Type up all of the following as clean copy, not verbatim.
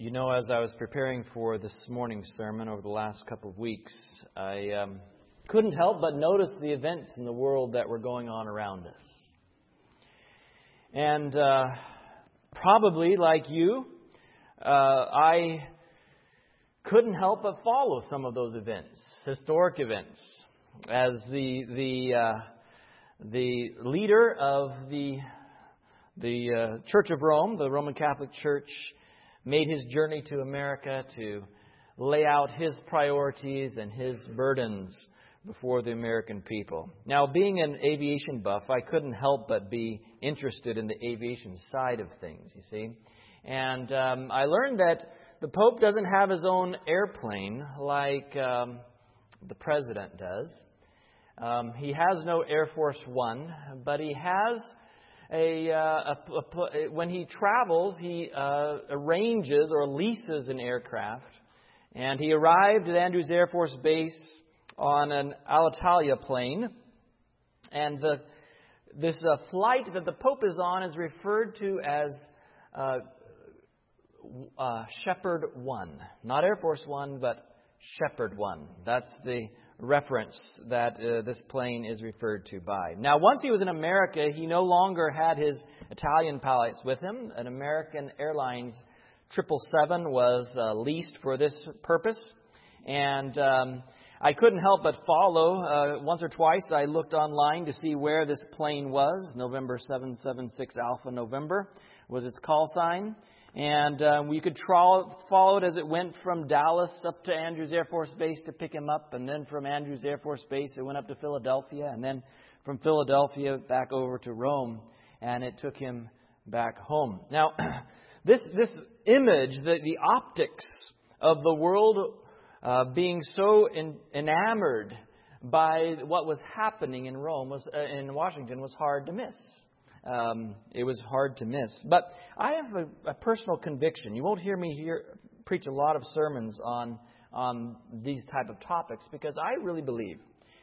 You know, as I was preparing for this morning's sermon over the last couple of weeks, I couldn't help but notice the events in the world that were going on around us. And probably like you, I couldn't help but follow some of those events, historic events, as the leader of the Church of Rome, the Roman Catholic Church, made his journey to America to lay out his priorities and his burdens before the American people. Now, being an aviation buff, I couldn't help but be interested in the aviation side of things, you see. And I learned that the Pope doesn't have his own airplane like the President does. He has no Air Force One, but he has when he travels, he arranges or leases an aircraft. And he arrived at Andrews Air Force Base on an Alitalia plane. And this flight that the Pope is on is referred to as Shepherd One. Not Air Force One, but Shepherd One. That's the reference that this plane is referred to by. Now, once he was in America, he no longer had his Italian pilots with him. An American Airlines 777 was leased for this purpose. And I couldn't help but follow. Once or twice I looked online to see where this plane was. November 776 Alpha November was its call sign. And we could follow it as it went from Dallas up to Andrews Air Force Base to pick him up. And then from Andrews Air Force Base, it went up to Philadelphia. And then from Philadelphia back over to Rome. And it took him back home. Now, this image, the optics of the world being so enamored by what was happening in in Washington was hard to miss. It was hard to miss. But I have a personal conviction. You won't hear me preach a lot of sermons on these type of topics because I really believe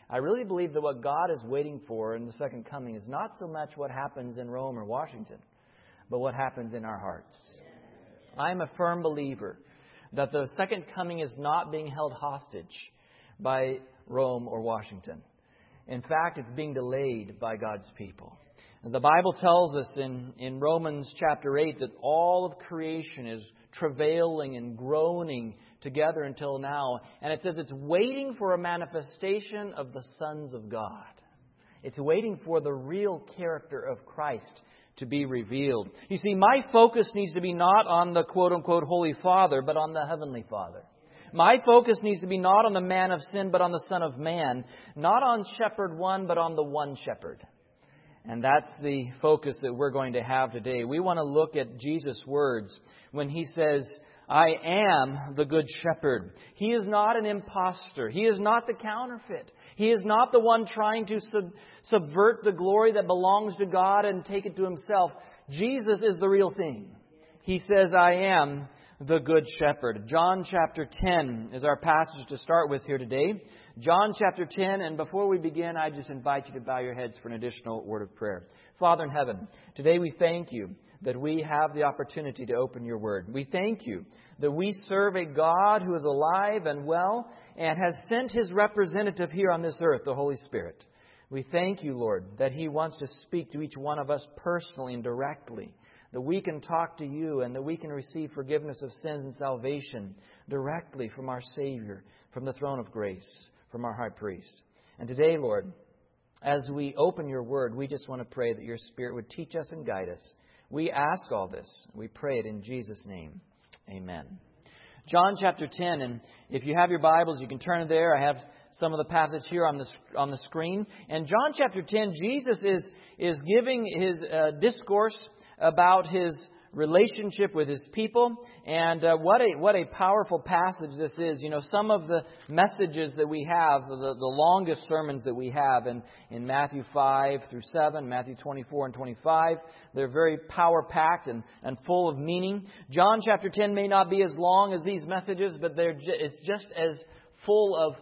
that what God is waiting for in the second coming is not so much what happens in Rome or Washington, but what happens in our hearts. I'm a firm believer that the second coming is not being held hostage by Rome or Washington. In fact, it's being delayed by God's people. The Bible tells us in Romans chapter 8 that all of creation is travailing and groaning together until now. And it says it's waiting for a manifestation of the sons of God. It's waiting for the real character of Christ to be revealed. You see, my focus needs to be not on the quote-unquote Holy Father, but on the Heavenly Father. My focus needs to be not on the man of sin, but on the Son of Man. Not on Shepherd One, but on the one Shepherd. And that's the focus that we're going to have today. We want to look at Jesus' words when He says, I am the good shepherd. He is not an imposter. He is not the counterfeit. He is not the one trying to subvert the glory that belongs to God and take it to Himself. Jesus is the real thing. He says, I am the good shepherd. John chapter 10 is our passage to start with here today. John chapter 10, and before we begin, I just invite you to bow your heads for an additional word of prayer. Father in heaven, today we thank You that we have the opportunity to open Your Word. We thank You that we serve a God who is alive and well and has sent His representative here on this earth, the Holy Spirit. We thank You, Lord, that He wants to speak to each one of us personally and directly, that we can talk to You and that we can receive forgiveness of sins and salvation directly from our Savior, from the throne of grace, from our high priest. And today, Lord, as we open Your Word, we just want to pray that Your Spirit would teach us and guide us. We ask all this. We pray it in Jesus' name. Amen. John chapter 10, and if you have your Bibles, you can turn there. I have some of the passage here on the screen. And John chapter 10, Jesus is giving His discourse about His relationship with His people. And what a powerful passage this is. You know, some of the messages that we have, the longest sermons that we have in Matthew 5 through 7, Matthew 24 and 25, they're very power-packed and full of meaning. John chapter 10 may not be as long as these messages, but it's just as full of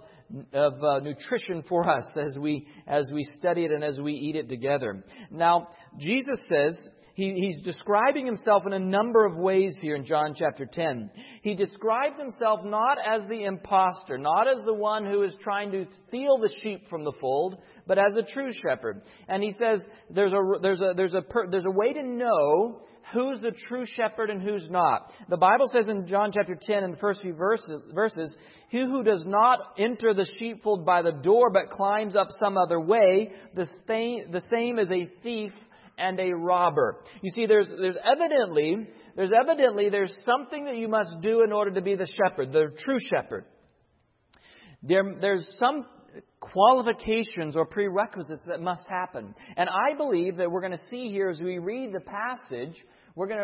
nutrition for us as we study it and as we eat it together. Now, Jesus says, He's describing Himself in a number of ways here in John chapter 10. He describes himself not as the imposter, not as the one who is trying to steal the sheep from the fold, but as a true shepherd. And he says there's a way to know who's the true shepherd and who's not. The Bible says in John chapter 10, in the first few verses, "He who does not enter the sheepfold by the door, but climbs up some other way, the same is a thief and a robber." You see, there's evidently something that you must do in order to be the shepherd, the true shepherd. There's some qualifications or prerequisites that must happen. And I believe that we're going to see here as we read the passage, we're going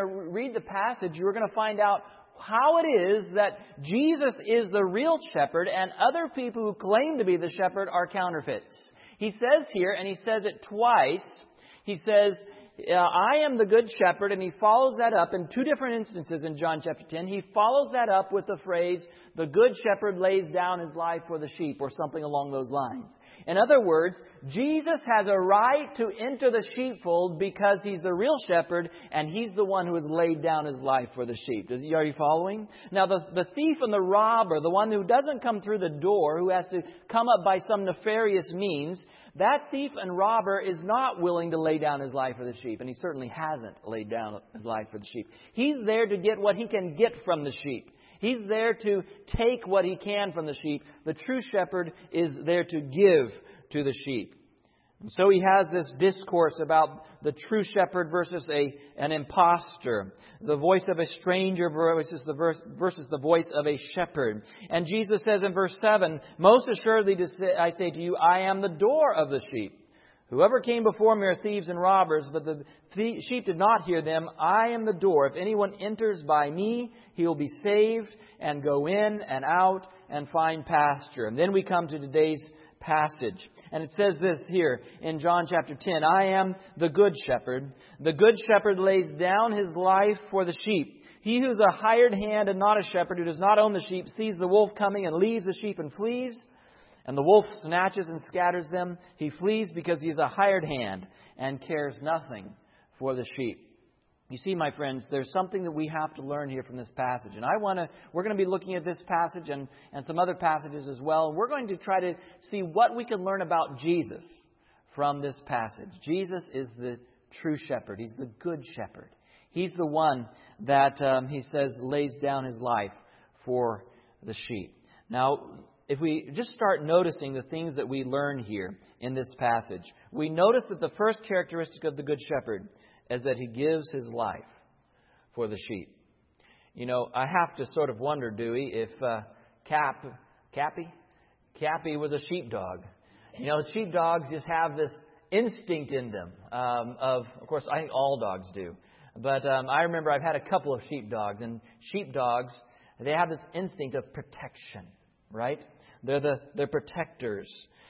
to find out how it is that Jesus is the real shepherd and other people who claim to be the shepherd are counterfeits. He says here, and he says it twice, he says, "I am the good shepherd," and he follows that up in two different instances in John chapter 10. He follows that up with the phrase, "The good shepherd lays down his life for the sheep," or something along those lines. In other words, Jesus has a right to enter the sheepfold because He's the real shepherd and He's the one who has laid down His life for the sheep. Are you following? Now, the thief and the robber, the one who doesn't come through the door, who has to come up by some nefarious means, that thief and robber is not willing to lay down his life for the sheep. And he certainly hasn't laid down his life for the sheep. He's there to get what he can get from the sheep. He's there to take what he can from the sheep. The true shepherd is there to give to the sheep. And so he has this discourse about the true shepherd versus an impostor. The voice of a stranger versus the voice of a shepherd. And Jesus says in verse 7, "Most assuredly I say to you, I am the door of the sheep. Whoever came before me are thieves and robbers, but the sheep did not hear them. I am the door. If anyone enters by me, he will be saved and go in and out and find pasture." And then we come to today's passage. And it says this here in John chapter 10, "I am the good shepherd. The good shepherd lays down his life for the sheep. He who is a hired hand and not a shepherd, who does not own the sheep, sees the wolf coming and leaves the sheep and flees. And the wolf snatches and scatters them. He flees because he is a hired hand and cares nothing for the sheep." You see, my friends, there's something that we have to learn here from this passage. And we're going to be looking at this passage and some other passages as well. And we're going to try to see what we can learn about Jesus from this passage. Jesus is the true shepherd. He's the good shepherd. He's the one that, he says, lays down his life for the sheep. Now, if we just start noticing the things that we learn here in this passage, we notice that the first characteristic of the Good Shepherd is that he gives his life for the sheep. You know, I have to sort of wonder, Dewey, if Cappy was a sheepdog. You know, sheepdogs just have this instinct in them of course, I think all dogs do. But I remember I've had a couple of sheepdogs, and sheepdogs, they have this instinct of protection, right? They're protectors.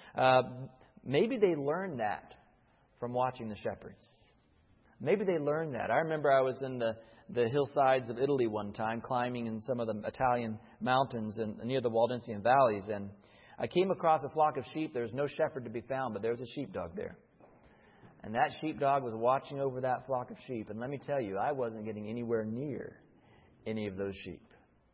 Maybe they learned that from watching the shepherds. Maybe they learned that. I remember I was in the hillsides of Italy one time, climbing in some of the Italian mountains and near the Waldensian valleys, and I came across a flock of sheep. There was no shepherd to be found, but there was a sheepdog there. And that sheepdog was watching over that flock of sheep. And let me tell you, I wasn't getting anywhere near any of those sheep.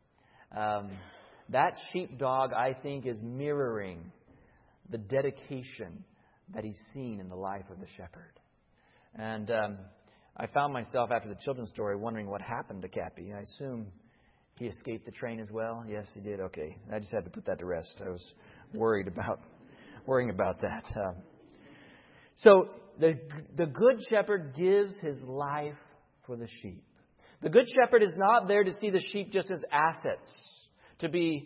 That sheepdog, I think, is mirroring the dedication that he's seen in the life of the shepherd. And I found myself, after the children's story, wondering what happened to Cappy. I assume he escaped the train as well. Yes, he did. Okay. I just had to put that to rest. I was worrying about that. So the Good Shepherd gives his life for the sheep. The Good Shepherd is not there to see the sheep just as assets, to be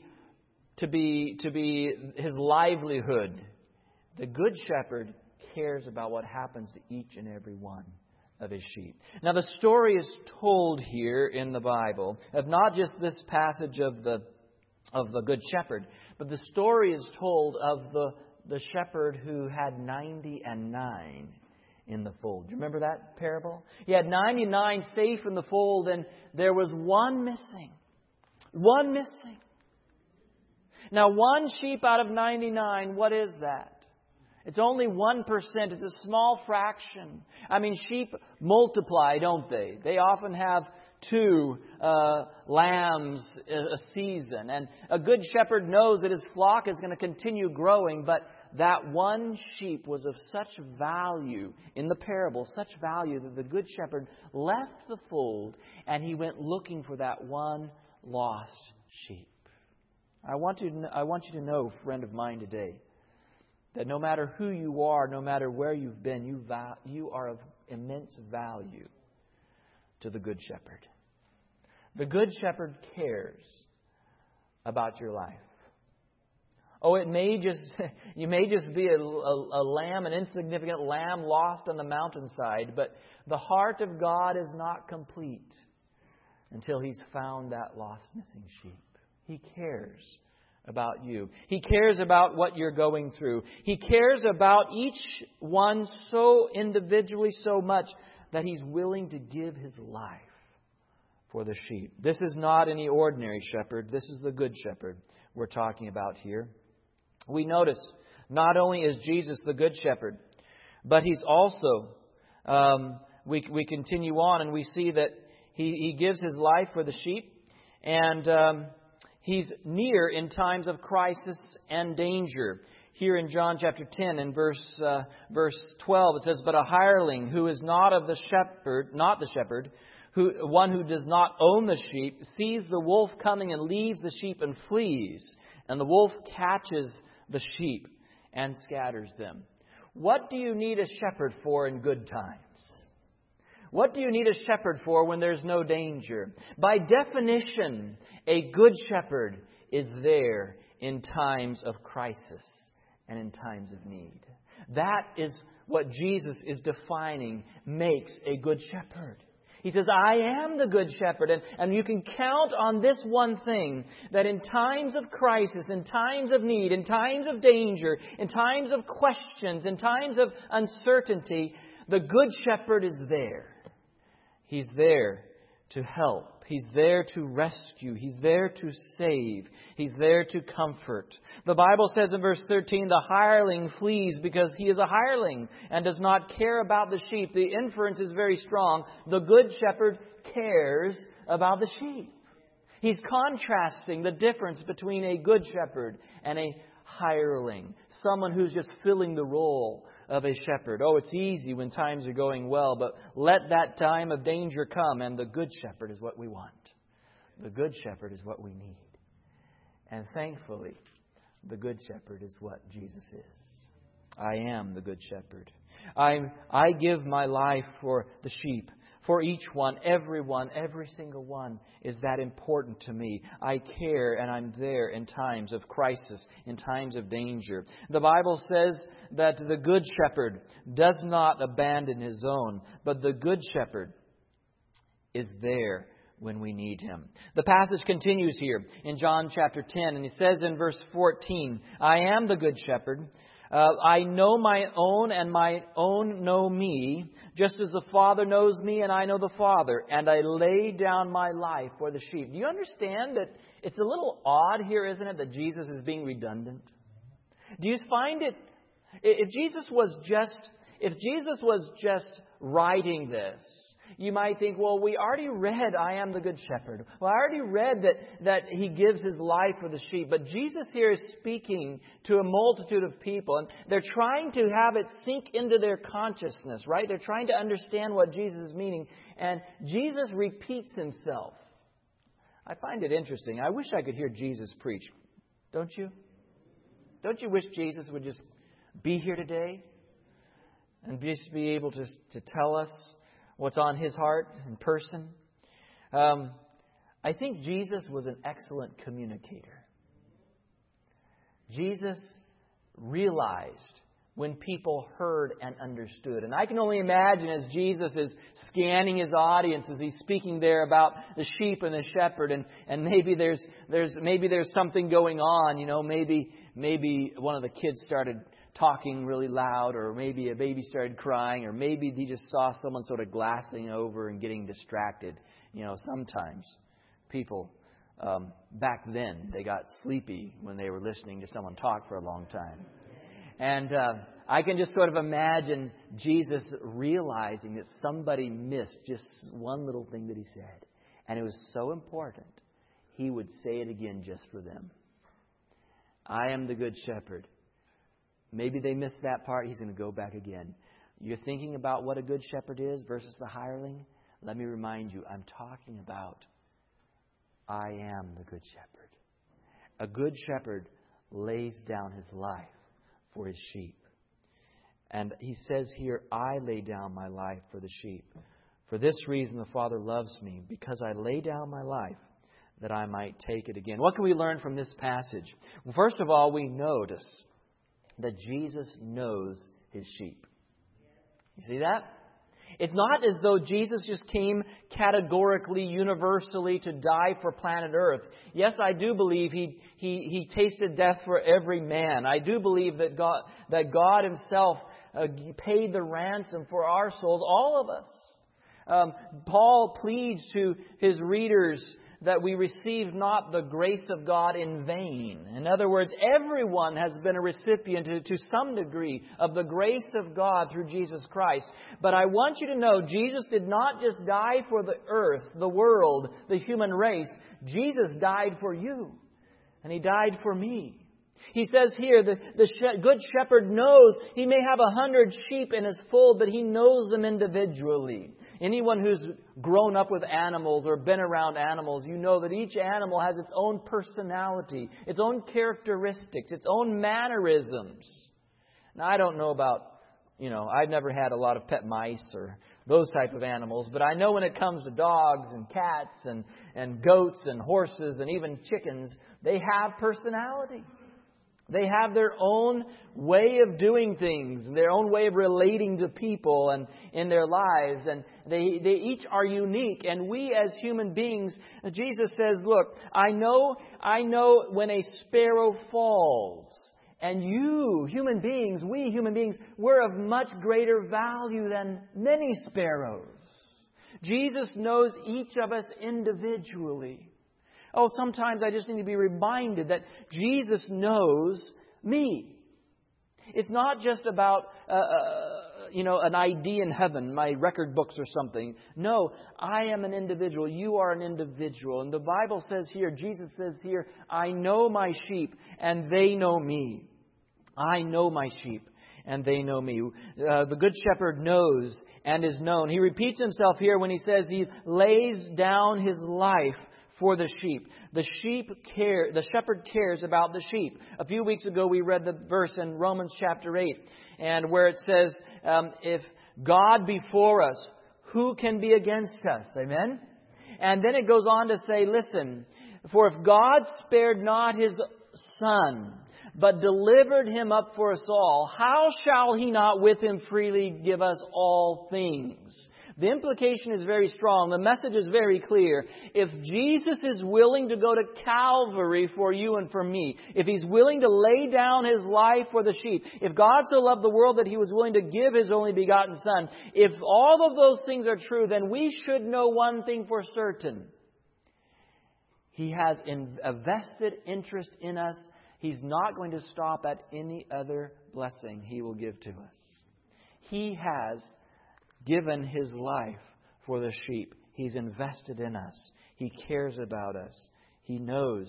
his livelihood. The Good Shepherd cares about what happens to each and every one of his sheep. Now, the story is told here in the Bible of not just this passage of the Good Shepherd, but the story is told of the shepherd who had 99 in the fold. Do you remember that parable? He had 99 safe in the fold, and there was one missing. One missing. Now, one sheep out of 99, what is that? It's only 1%. It's a small fraction. I mean, sheep multiply, don't they? They often have 2 lambs a season. And a good shepherd knows that his flock is going to continue growing, but that one sheep was of such value in the parable, such value that the good shepherd left the fold and he went looking for that one lost sheep. I want you to know, friend of mine today, that no matter who you are, no matter where you've been, you are of immense value to the Good Shepherd. The Good Shepherd cares about your life. Oh, you may just be a lamb, an insignificant lamb lost on the mountainside, but the heart of God is not complete until He's found that lost missing sheep. He cares about you. He cares about what you're going through. He cares about each one so individually, so much that He's willing to give His life for the sheep. This is not any ordinary shepherd. This is the Good Shepherd we're talking about here. We notice not only is Jesus the Good Shepherd, but He's also, we continue on and we see that He gives His life for the sheep, and He's near in times of crisis and danger. Here in John chapter 10 and verse 12 it says, "But a hireling who is not the shepherd, one who does not own the sheep, sees the wolf coming and leaves the sheep and flees. And the wolf catches the sheep and scatters them." What do you need a shepherd for in good times? What do you need a shepherd for when there's no danger? By definition, a good shepherd is there in times of crisis and in times of need. That is what Jesus is defining makes a good shepherd. He says, I am the good shepherd. And you can count on this one thing, that in times of crisis, in times of need, in times of danger, in times of questions, in times of uncertainty, the good shepherd is there. He's there to help. He's there to rescue. He's there to save. He's there to comfort. The Bible says in verse 13, the hireling flees because he is a hireling and does not care about the sheep. The inference is very strong. The good shepherd cares about the sheep. He's contrasting the difference between a good shepherd and a hireling. Someone who's just filling the role of a shepherd. Oh, it's easy when times are going well, but let that time of danger come, and the good shepherd is what we want. The good shepherd is what we need. And thankfully, the good shepherd is what Jesus is. I am the good shepherd. I give my life for the sheep. For each one, every single one is that important to me. I care and I'm there in times of crisis, in times of danger. The Bible says that the good shepherd does not abandon his own, but the good shepherd is there when we need Him. The passage continues here in John chapter 10, and he says in verse 14, I am the good shepherd. I know my own, and my own know me, just as the Father knows me, and I know the Father, and I lay down my life for the sheep. Do you understand that it's a little odd here, isn't it, that Jesus is being redundant? Do you find it? If Jesus was just writing this, you might think, well, we already read, I am the good shepherd. Well, I already read that He gives His life for the sheep. But Jesus here is speaking to a multitude of people. And they're trying to have it sink into their consciousness, right? They're trying to understand what Jesus is meaning. And Jesus repeats Himself. I find it interesting. I wish I could hear Jesus preach. Don't you? Don't you wish Jesus would just be here today? And just be able to tell us what's on His heart in person. I think Jesus was an excellent communicator. Jesus realized when people heard and understood. And I can only imagine as Jesus is scanning His audience, as He's speaking there about the sheep and the shepherd, and maybe there's something going on. You know, maybe one of the kids started talking really loud, or maybe a baby started crying, or maybe he just saw someone sort of glassing over and getting distracted. You know, sometimes people back then, they got sleepy when they were listening to someone talk for a long time. And I can just sort of imagine Jesus realizing that somebody missed just one little thing that He said. And it was so important, He would say it again just for them. I am the Good Shepherd. Maybe they missed that part. He's going to go back again. You're thinking about what a Good Shepherd is versus the hireling? Let me remind you, I'm talking about I am the Good Shepherd. A Good Shepherd lays down his life for his sheep. And He says here, I lay down my life for the sheep. For this reason the Father loves me, because I lay down my life that I might take it again. What can we learn from this passage? Well, first of all, we notice that Jesus knows His sheep. You see that? It's not as though Jesus just came categorically, universally to die for planet Earth. Yes, I do believe He tasted death for every man. I do believe that God Himself paid the ransom for our souls, all of us. Paul pleads to his readers that we receive not the grace of God in vain. In other words, everyone has been a recipient to some degree of the grace of God through Jesus Christ. But I want you to know, Jesus did not just die for the earth, the world, the human race. Jesus died for you. And He died for me. He says here, the Good Shepherd knows He may have 100 sheep in His fold, but He knows them individually. Anyone who's grown up with animals or been around animals, you know that each animal has its own personality, its own characteristics, its own mannerisms. Now, I don't know about, I've never had a lot of pet mice or those type of animals, but I know when it comes to dogs and cats and goats and horses and even chickens, they have personality. They have their own way of doing things, their own way of relating to people and in their lives. And they each are unique. And we as human beings, Jesus says, look, I know when a sparrow falls. And you, human beings, we human beings, we're of much greater value than many sparrows. Jesus knows each of us individually. Oh, sometimes I just need to be reminded that Jesus knows me. It's not just about, an ID in heaven, my record books or something. No, I am an individual. You are an individual. And the Bible says here, Jesus says here, I know my sheep and they know me. I know my sheep and they know me. The Good Shepherd knows and is known. He repeats Himself here when He says He lays down His life for the sheep. The shepherd cares about the sheep. A few weeks ago we read the verse in Romans chapter 8, and where it says, if God be for us, who can be against us? Amen? And then it goes on to say, listen, for if God spared not His Son, but delivered Him up for us all, how shall He not with Him freely give us all things? The implication is very strong. The message is very clear. If Jesus is willing to go to Calvary for you and for me, if He's willing to lay down His life for the sheep, if God so loved the world that He was willing to give His only begotten Son, if all of those things are true, then we should know one thing for certain. He has a vested interest in us. He's not going to stop at any other blessing He will give to us. He has given His life for the sheep. He's invested in us. He cares about us. He knows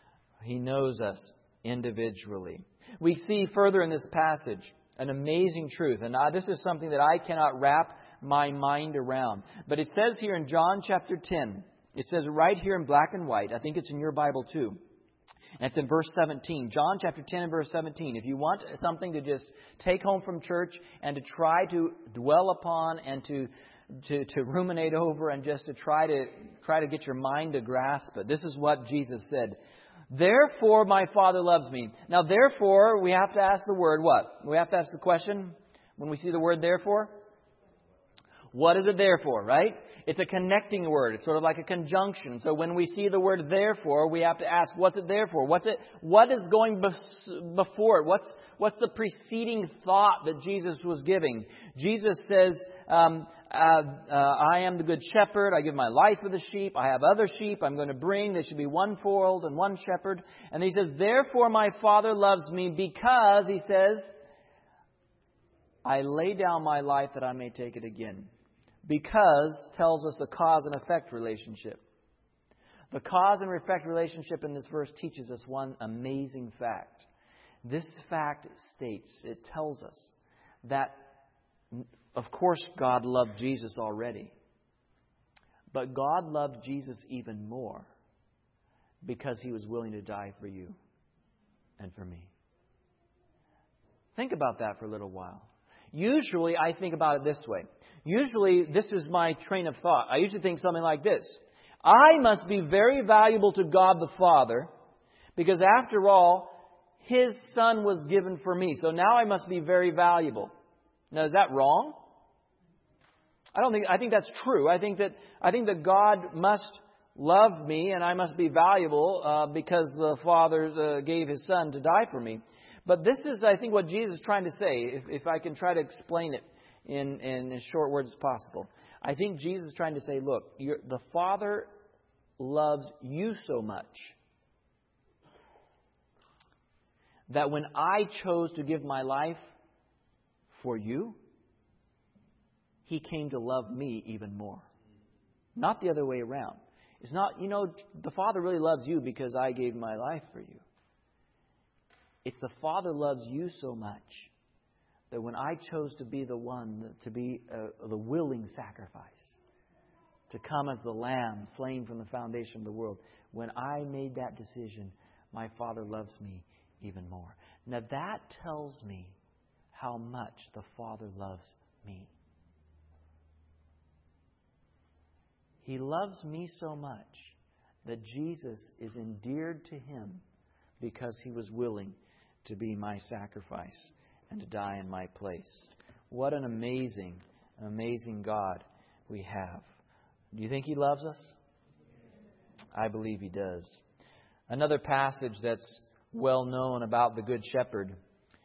us individually. We see further in this passage an amazing truth. And this is something that I cannot wrap my mind around. But it says here in John chapter 10, it says right here in black and white, I think it's in your Bible too, and it's in verse 17. John chapter 10 and verse 17. If you want something to just take home from church and to try to dwell upon and to ruminate over and just to try to get your mind to grasp it, this is what Jesus said. Therefore my Father loves me. Now therefore, we have to ask the word what? We have to ask the question when we see the word therefore. What is it there for, right? It's a connecting word. It's sort of like a conjunction. So when we see the word therefore, we have to ask, what's it there for? What is going before it? What's the preceding thought that Jesus was giving? Jesus says, I am the good shepherd. I give my life for the sheep. I have other sheep I'm going to bring. There should be one fold and one shepherd. And He says, therefore my Father loves me because, He says, I lay down my life that I may take it again. Because tells us a cause and effect relationship. The cause and effect relationship in this verse teaches us one amazing fact. This fact states, it tells us that, of course, God loved Jesus already. But God loved Jesus even more because He was willing to die for you and for me. Think about that for a little while. Usually, I think about it this way. Usually, this is my train of thought. I usually think something like this. I must be very valuable to God the Father because, after all, His Son was given for me. So now I must be very valuable. Now, is that wrong? I think that's true. I think that God must love me and I must be valuable because the Father gave His Son to die for me. But this is, I think, what Jesus is trying to say, if I can try to explain it in as short words as possible. I think Jesus is trying to say, look, the Father loves you so much that when I chose to give my life for you, He came to love me even more. Not the other way around. It's not, the Father really loves you because I gave my life for you. It's the Father loves you so much that when I chose to be the one, to be the willing sacrifice, to come as the Lamb slain from the foundation of the world, when I made that decision, my Father loves me even more. Now that tells me how much the Father loves me. He loves me so much that Jesus is endeared to Him because He was willing to be my sacrifice and to die in my place. What an amazing, amazing God we have. Do you think He loves us? I believe He does. Another passage that's well known about the Good Shepherd.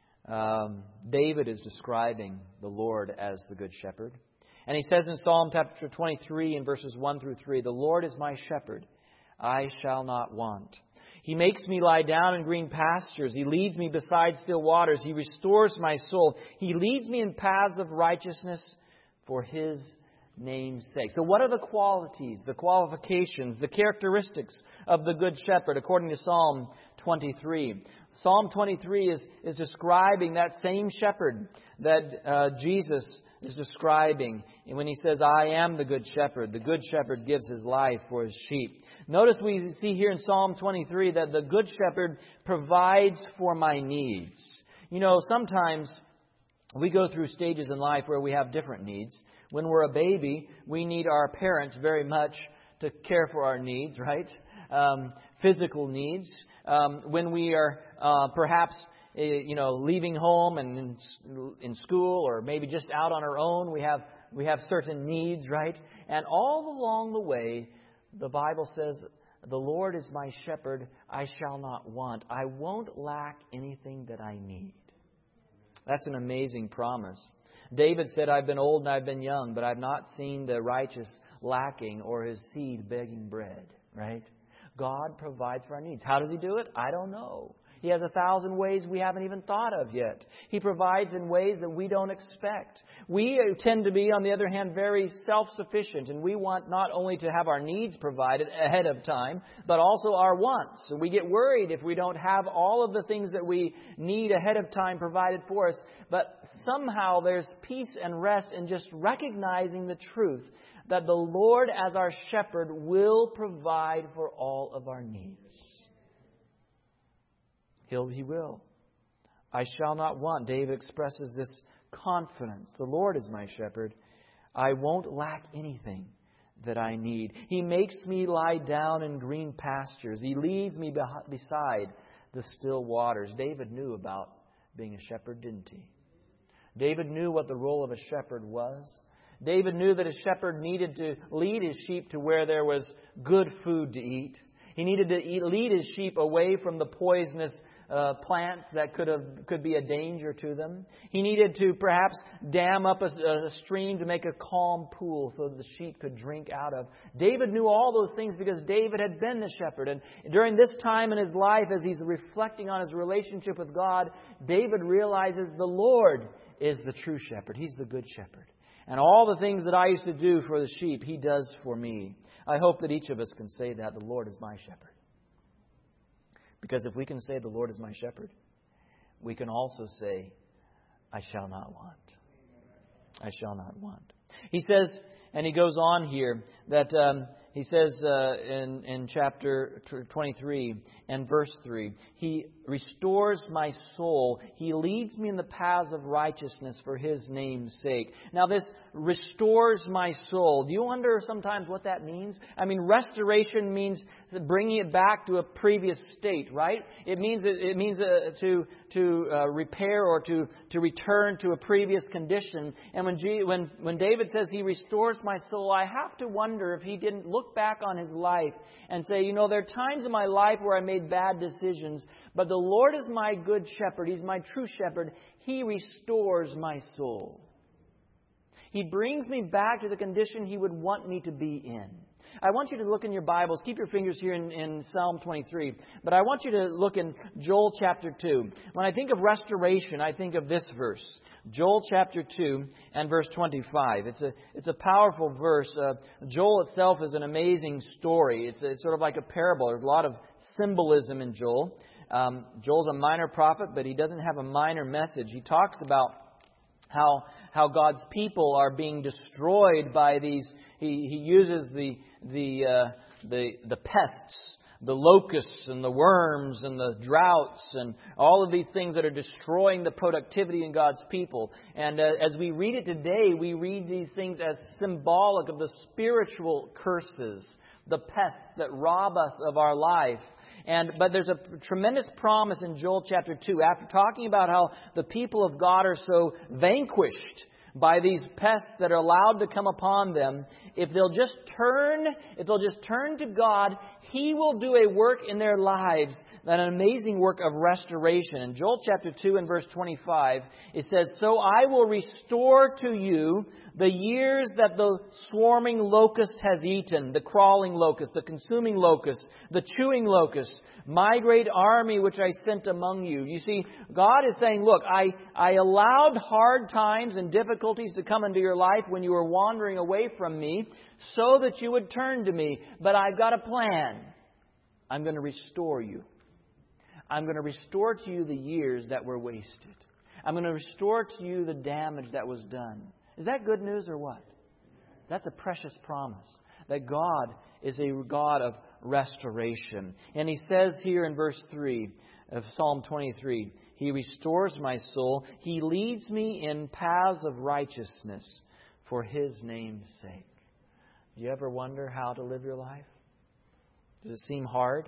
David is describing the Lord as the Good Shepherd. And he says in Psalm chapter 23 in verses 1 through 3, "The Lord is my shepherd, I shall not want. He makes me lie down in green pastures. He leads me beside still waters. He restores my soul. He leads me in paths of righteousness for His name's sake." So what are the qualities, the qualifications, the characteristics of the Good Shepherd according to Psalm 23? Psalm 23 is describing that same shepherd that Jesus is describing when He says, "I am the Good Shepherd." The Good Shepherd gives His life for His sheep. Notice we see here in Psalm 23 that the Good Shepherd provides for my needs. Sometimes we go through stages in life where we have different needs. When we're a baby, we need our parents very much to care for our needs, right? Physical needs. When we are perhaps leaving home and in school, or maybe just out on our own, we have certain needs, right? And all along the way, the Bible says, "The Lord is my shepherd, I shall not want. I won't lack anything that I need." That's an amazing promise. David said, "I've been old and I've been young, but I've not seen the righteous lacking or his seed begging bread." Right? God provides for our needs. How does He do it? I don't know. He has 1,000 ways we haven't even thought of yet. He provides in ways that we don't expect. We tend to be, on the other hand, very self-sufficient, and we want not only to have our needs provided ahead of time, but also our wants. So we get worried if we don't have all of the things that we need ahead of time provided for us. But somehow there's peace and rest in just recognizing the truth that the Lord as our shepherd will provide for all of our needs. He will. I shall not want. David expresses this confidence. The Lord is my shepherd. I won't lack anything that I need. He makes me lie down in green pastures. He leads me beside the still waters. David knew about being a shepherd, didn't he? David knew what the role of a shepherd was. David knew that a shepherd needed to lead his sheep to where there was good food to eat. He needed to lead his sheep away from the poisonous plants that could be a danger to them. He needed to perhaps dam up a stream to make a calm pool so that the sheep could drink out of. David knew all those things because David had been the shepherd. And during this time in his life, as he's reflecting on his relationship with God, David realizes the Lord is the true shepherd. He's the good shepherd. And all the things that I used to do for the sheep, He does for me. I hope that each of us can say that, the Lord is my shepherd. Because if we can say the Lord is my shepherd, we can also say, I shall not want. I shall not want. He says, and he goes on here, that he says in chapter 23 and verse 3, He restores my soul. He leads me in the paths of righteousness for His name's sake. Now this restores my soul. Do you wonder sometimes what that means? I mean, restoration means bringing it back to a previous state, right? It means to repair or to return to a previous condition. And when David says He restores my soul, I have to wonder if he didn't look back on his life and say, you know, there are times in my life where I made bad decisions, but the Lord is my good shepherd. He's my true shepherd. He restores my soul. He brings me back to the condition He would want me to be in. I want you to look in your Bibles. Keep your fingers here in Psalm 23. But I want you to look in Joel chapter 2. When I think of restoration, I think of this verse. Joel chapter 2 and verse 25. It's a powerful verse. Joel itself is an amazing story. It's sort of like a parable. There's a lot of symbolism in Joel. Joel's a minor prophet, but he doesn't have a minor message. He talks about how God's people are being destroyed by these. He uses the pests, the locusts and the worms and the droughts and all of these things that are destroying the productivity in God's people. And as we read it today, we read these things as symbolic of the spiritual curses, the pests that rob us of our life. But there's a tremendous promise in Joel chapter 2. After talking about how the people of God are so vanquished by these pests that are allowed to come upon them, if they'll just turn to God, He will do a work in their lives, an amazing work of restoration. In Joel chapter 2 and verse 25, it says, So I will restore to you the years that the swarming locust has eaten, the crawling locust, the consuming locust, the chewing locust, my great army which I sent among you. You see, God is saying, look, I allowed hard times and difficulties to come into your life when you were wandering away from me so that you would turn to me. But I've got a plan. I'm going to restore you. I'm going to restore to you the years that were wasted. I'm going to restore to you the damage that was done. Is that good news or what? That's a precious promise. That God is a God of restoration. And He says here in verse 3 of Psalm 23, He restores my soul. He leads me in paths of righteousness for His name's sake. Do you ever wonder how to live your life? Does it seem hard?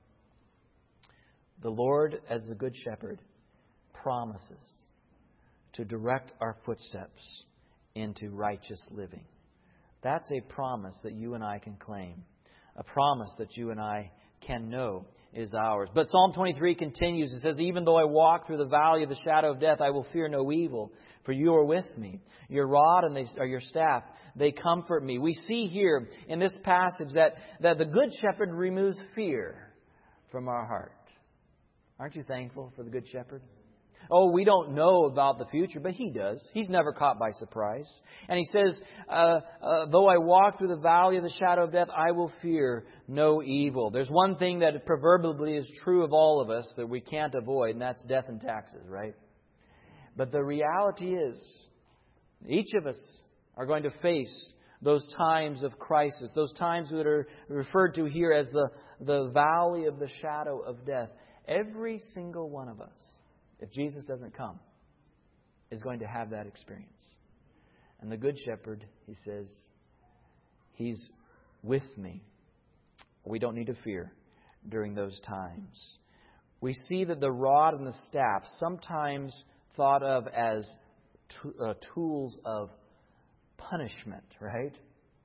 The Lord, as the Good Shepherd, promises to direct our footsteps into righteous living. That's a promise that you and I can claim. A promise that you and I can know is ours. But Psalm 23 continues. It says, Even though I walk through the valley of the shadow of death, I will fear no evil, for you are with me. Your rod and your staff, they comfort me. We see here in this passage that the Good Shepherd removes fear from our heart. Aren't you thankful for the Good Shepherd? Oh, we don't know about the future, but He does. He's never caught by surprise. And He says, though I walk through the valley of the shadow of death, I will fear no evil. There's one thing that proverbially is true of all of us that we can't avoid, and that's death and taxes, right? But the reality is, each of us are going to face those times of crisis, those times that are referred to here as the valley of the shadow of death. Every single one of us, if Jesus doesn't come, is going to have that experience. And the Good Shepherd, He says, He's with me. We don't need to fear during those times. We see that the rod and the staff, sometimes thought of as tools of punishment, right?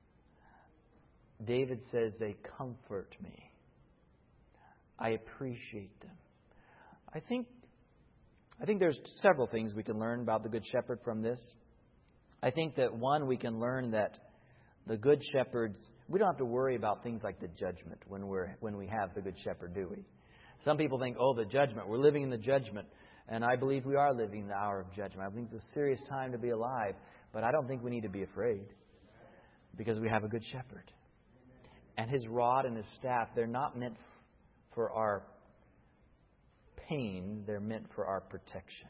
David says, they comfort me. I appreciate them. I think there's several things we can learn about the Good Shepherd from this. I think that one, we can learn that the Good Shepherd, we don't have to worry about things like the judgment when we have the Good Shepherd, do we? Some people think, the judgment, we're living in the judgment. And I believe we are living the hour of judgment. I think it's a serious time to be alive. But I don't think we need to be afraid. Because we have a good shepherd. And His rod and His staff, they're not meant for our pain. They're meant for our protection.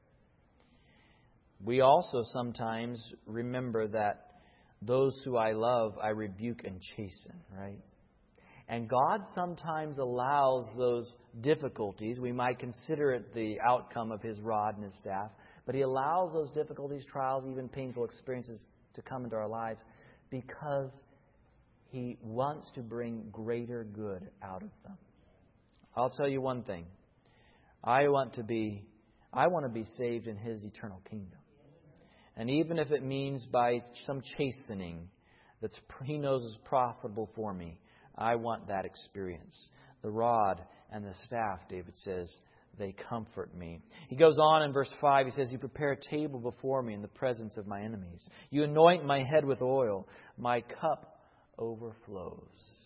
We also sometimes remember that those who I love, I rebuke and chasten, right? And God sometimes allows those difficulties. We might consider it the outcome of His rod and His staff. But He allows those difficulties, trials, even painful experiences to come into our lives because He wants to bring greater good out of them. I'll tell you one thing. I want to be saved in His eternal kingdom. And even if it means by some chastening that He knows is profitable for me, I want that experience. The rod and the staff, David says, they comfort me. He goes on in verse 5, he says, You prepare a table before me in the presence of my enemies. You anoint my head with oil. My cup overflows.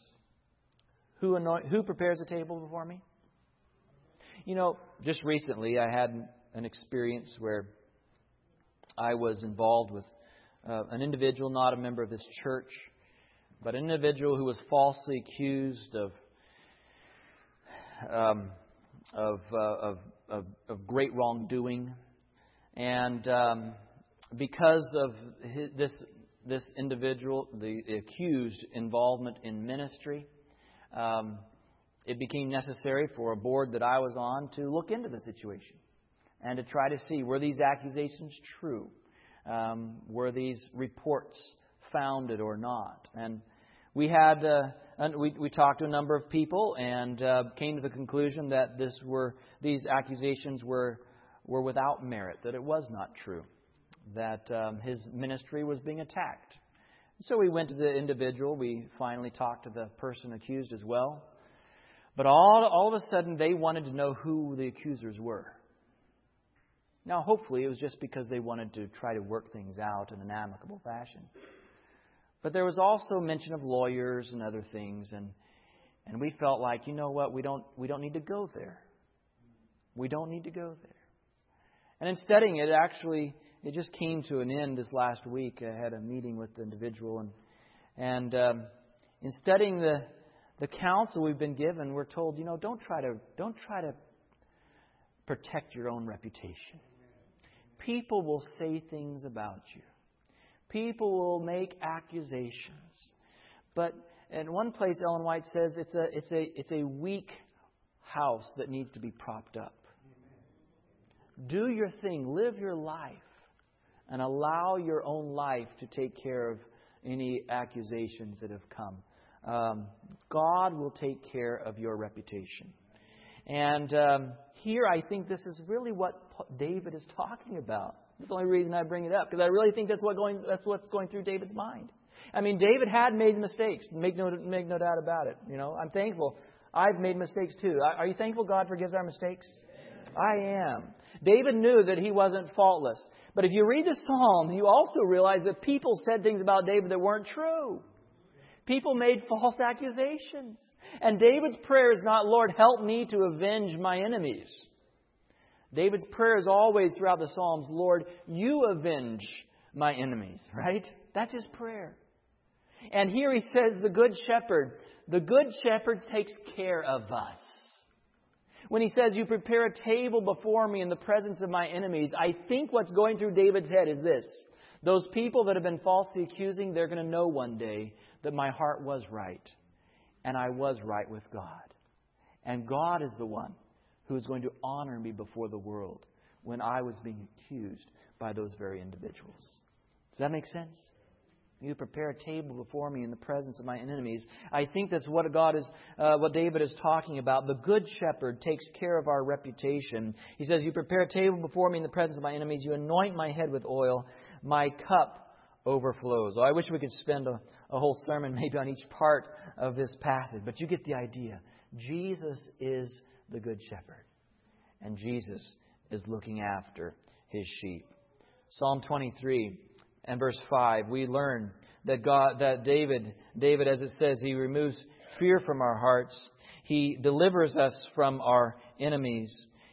Who prepares a table before me? You know, just recently I had an experience where I was involved with an individual, not a member of this church, but an individual who was falsely accused of great wrongdoing. And because of this individual, the accused involvement in ministry, it became necessary for a board that I was on to look into the situation and to try to see, were these accusations true? Were these reports founded or not? And we had we talked to a number of people and came to the conclusion that these accusations were without merit, that it was not true, that his ministry was being attacked. So we went to the individual. We finally talked to the person accused as well. But all of a sudden, they wanted to know who the accusers were. Now, hopefully, it was just because they wanted to try to work things out in an amicable fashion. But there was also mention of lawyers and other things, and we felt like, you know what, we don't need to go there. We don't need to go there. And in studying it, it just came to an end this last week. I had a meeting with the individual, and in studying the counsel we've been given, we're told, don't try to protect your own reputation. People will say things about you. People will make accusations. But in one place, Ellen White says it's a weak house that needs to be propped up. Do your thing. Live your life. And allow your own life to take care of any accusations that have come. God will take care of your reputation. And here I think this is really what David is talking about. That's the only reason I bring it up, because I really think that's what's going through David's mind. I mean, David had made mistakes. Make no doubt about it. I'm thankful. I've made mistakes too. Are you thankful God forgives our mistakes? I am. David knew that he wasn't faultless. But if you read the Psalms, you also realize that people said things about David that weren't true. People made false accusations. And David's prayer is not, Lord, help me to avenge my enemies. David's prayer is always throughout the Psalms, Lord, you avenge my enemies, right? That's his prayer. And here he says, the Good Shepherd takes care of us. When he says, you prepare a table before me in the presence of my enemies, I think what's going through David's head is this. Those people that have been falsely accusing, they're going to know one day that my heart was right. And I was right with God. And God is the one who is going to honor me before the world when I was being accused by those very individuals. Does that make sense? You prepare a table before me in the presence of my enemies. I think that's what what David is talking about. The Good Shepherd takes care of our reputation. He says, you prepare a table before me in the presence of my enemies. You anoint my head with oil. My cup overflows. Oh, I wish we could spend a whole sermon maybe on each part of this passage. But you get the idea. Jesus is the Good Shepherd. And Jesus is looking after His sheep. Psalm 23 and verse 5, we learn that David, as it says, he removes fear from our hearts. He delivers us from our enemies.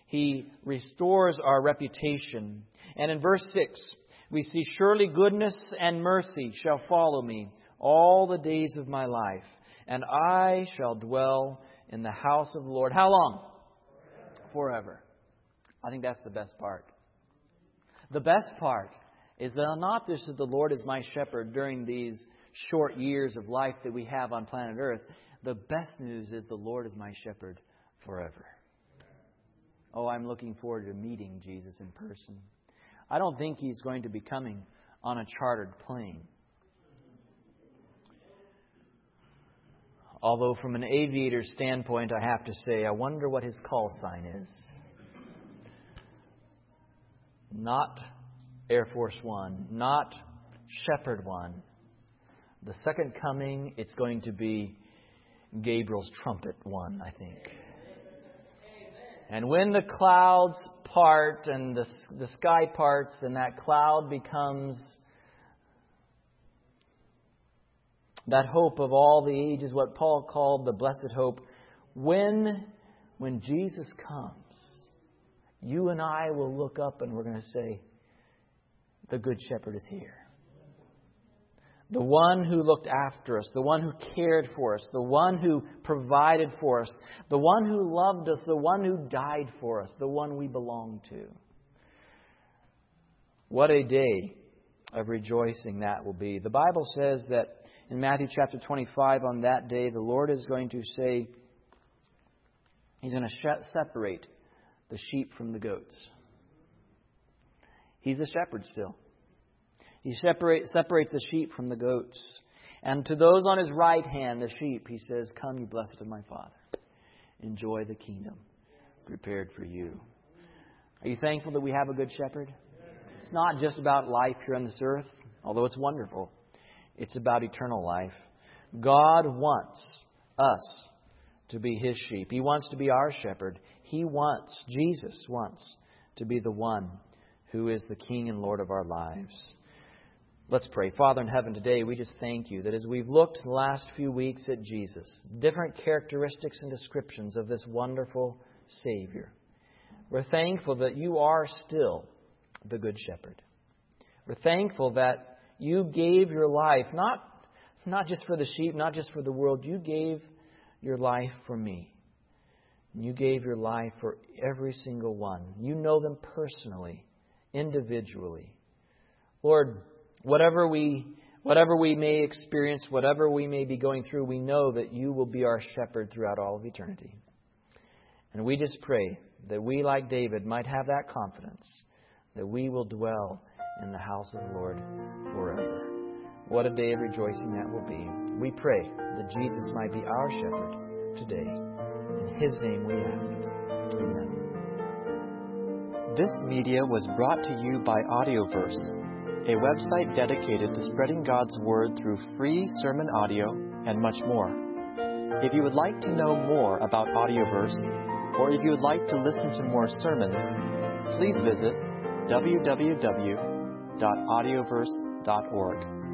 He restores our reputation. And in verse 6, we see, surely goodness and mercy shall follow me all the days of my life, and I shall dwell in the house of the Lord. How long? Forever. I think that's the best part. The best part is that not just that the Lord is my shepherd during these short years of life that we have on planet Earth. The best news is the Lord is my shepherd forever. Oh, I'm looking forward to meeting Jesus in person. I don't think He's going to be coming on a chartered plane. Although from an aviator's standpoint, I have to say, I wonder what His call sign is. Not Air Force One, not Shepherd One. The second coming, it's going to be Gabriel's trumpet one, I think. And when the clouds part and the sky parts and that cloud becomes that hope of all the ages, what Paul called the blessed hope, when Jesus comes, you and I will look up and we're going to say, the Good Shepherd is here. The one who looked after us, the one who cared for us, the one who provided for us, the one who loved us, the one who died for us, the one we belong to. What a day of rejoicing that will be. The Bible says that in Matthew chapter 25, on that day, the Lord is going to say, He's going to separate the sheep from the goats. He's the shepherd still. He separates the sheep from the goats. And to those on His right hand, the sheep, He says, come, you blessed of my Father. Enjoy the kingdom prepared for you. Are you thankful that we have a good shepherd? It's not just about life here on this earth, although it's wonderful. It's about eternal life. God wants us to be His sheep. He wants to be our shepherd. Jesus wants to be the one who is the King and Lord of our lives. Let's pray. Father in heaven, today we just thank You that as we've looked the last few weeks at Jesus, different characteristics and descriptions of this wonderful Savior, we're thankful that You are still the Good Shepherd. We're thankful that You gave Your life, not just for the sheep, not just for the world. You gave Your life for me. You gave Your life for every single one. You know them personally, individually. Lord, whatever we may experience, whatever we may be going through, we know that You will be our shepherd throughout all of eternity. And we just pray that we, like David, might have that confidence that we will dwell in the house of the Lord forever. What a day of rejoicing that will be. We pray that Jesus might be our shepherd today. In His name we ask it. Amen. This media was brought to you by Audioverse, a website dedicated to spreading God's Word through free sermon audio and much more. If you would like to know more about Audioverse, or if you would like to listen to more sermons, please visit www.audioverse.org.